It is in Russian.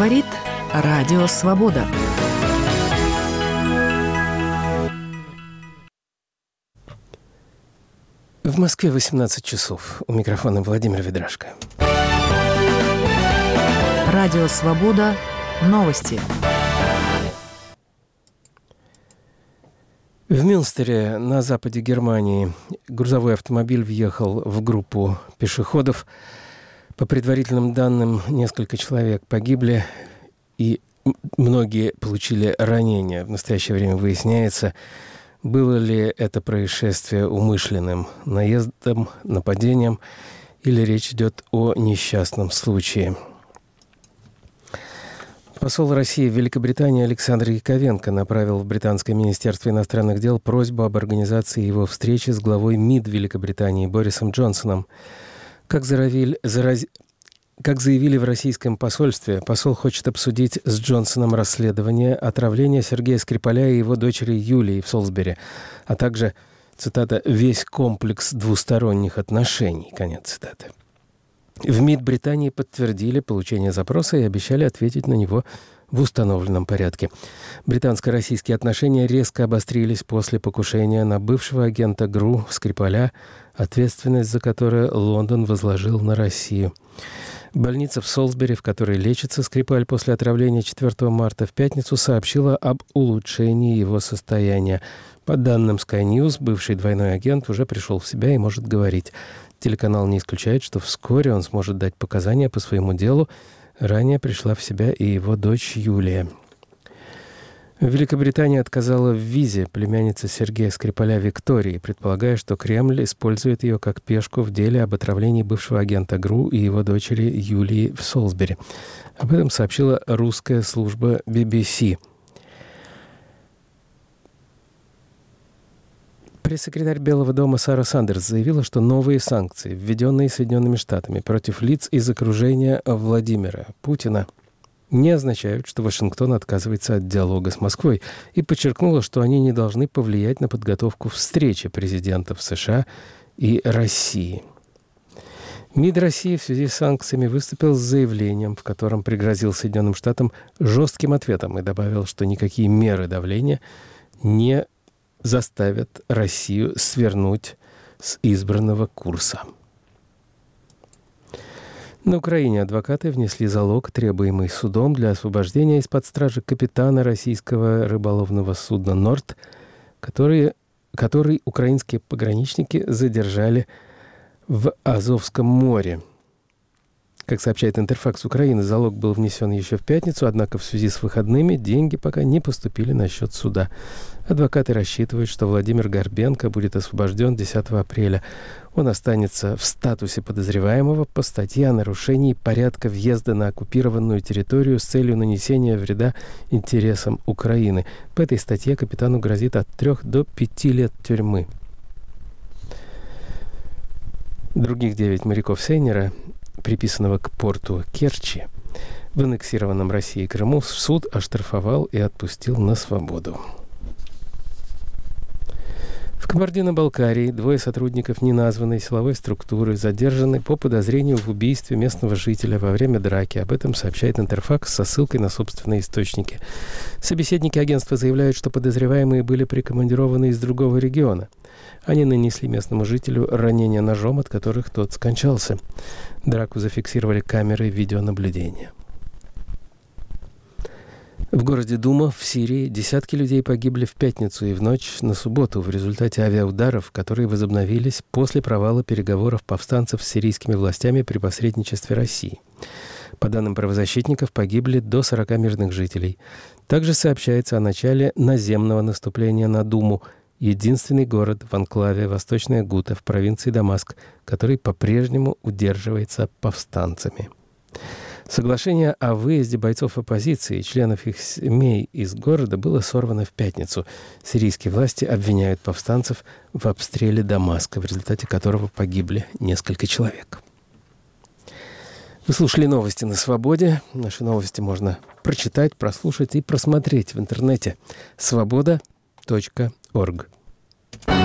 Говорит Радио Свобода. В Москве 18 часов. У микрофона Владимир Ведрашко. Радио Свобода. Новости. В Мюнстере на западе Германии грузовой автомобиль въехал в группу пешеходов. По предварительным данным, несколько человек погибли и многие получили ранения. В настоящее время выясняется, было ли это происшествие умышленным наездом, нападением, или речь идет о несчастном случае. Посол России в Великобритании Александр Яковенко направил в Британское министерство иностранных дел просьбу об организации его встречи с главой МИД Великобритании Борисом Джонсоном. Как заявили в российском посольстве, посол хочет обсудить с Джонсоном расследование отравления Сергея Скрипаля и его дочери Юлии в Солсбери, а также, цитата, «весь комплекс двусторонних отношений», конец цитаты. В МИД Британии подтвердили получение запроса и обещали ответить на него в установленном порядке. Британско-российские отношения резко обострились после покушения на бывшего агента ГРУ Скрипаля, ответственность за которое Лондон возложил на Россию. Больница в Солсбери, в которой лечится Скрипаль после отравления 4 марта, в пятницу сообщила об улучшении его состояния. По данным Sky News, бывший двойной агент уже пришел в себя и может говорить. Телеканал не исключает, что вскоре он сможет дать показания по своему делу. Ранее пришла в себя и его дочь Юлия. Великобритания отказала в визе племяннице Сергея Скрипаля Виктории, предполагая, что Кремль использует ее как пешку в деле об отравлении бывшего агента ГРУ и его дочери Юлии в Солсбери. Об этом сообщила русская служба BBC. Пресс-секретарь Белого дома Сара Сандерс заявила, что новые санкции, введенные Соединенными Штатами против лиц из окружения Владимира Путина, не означают, что Вашингтон отказывается от диалога с Москвой, и подчеркнула, что они не должны повлиять на подготовку встречи президентов США и России. МИД России в связи с санкциями выступил с заявлением, в котором пригрозил Соединенным Штатам жестким ответом и добавил, что никакие меры давления не заставят Россию свернуть с избранного курса. На Украине адвокаты внесли залог, требуемый судом для освобождения из-под стражи капитана российского рыболовного судна «Норд», который украинские пограничники задержали в Азовском море. Как сообщает Интерфакс Украины, залог был внесен еще в пятницу, однако в связи с выходными деньги пока не поступили на счет суда. Адвокаты рассчитывают, что Владимир Горбенко будет освобожден 10 апреля. Он останется в статусе подозреваемого по статье о нарушении порядка въезда на оккупированную территорию с целью нанесения вреда интересам Украины. По этой статье капитану грозит от 3 до 5 лет тюрьмы. Других 9 моряков Сейнера, приписанного к порту Керчи, в аннексированном Россией Крыму, суд оштрафовал и отпустил на свободу. В Кабардино-Балкарии 2 сотрудников неназванной силовой структуры задержаны по подозрению в убийстве местного жителя во время драки. Об этом сообщает Интерфакс со ссылкой на собственные источники. Собеседники агентства заявляют, что подозреваемые были прикомандированы из другого региона. Они нанесли местному жителю ранения ножом, от которых тот скончался. Драку зафиксировали камеры видеонаблюдения. В городе Дума в Сирии десятки людей погибли в пятницу и в ночь на субботу в результате авиаударов, которые возобновились после провала переговоров повстанцев с сирийскими властями при посредничестве России. По данным правозащитников, погибли до 40 мирных жителей. Также сообщается о начале наземного наступления на Думу, единственный город в анклаве Восточная Гута в провинции Дамаск, который по-прежнему удерживается повстанцами. Соглашение о выезде бойцов оппозиции и членов их семей из города было сорвано в пятницу. Сирийские власти обвиняют повстанцев в обстреле Дамаска, в результате которого погибли несколько человек. Вы слушали новости на Свободе. Наши новости можно прочитать, прослушать и просмотреть в интернете. Свобода.орг.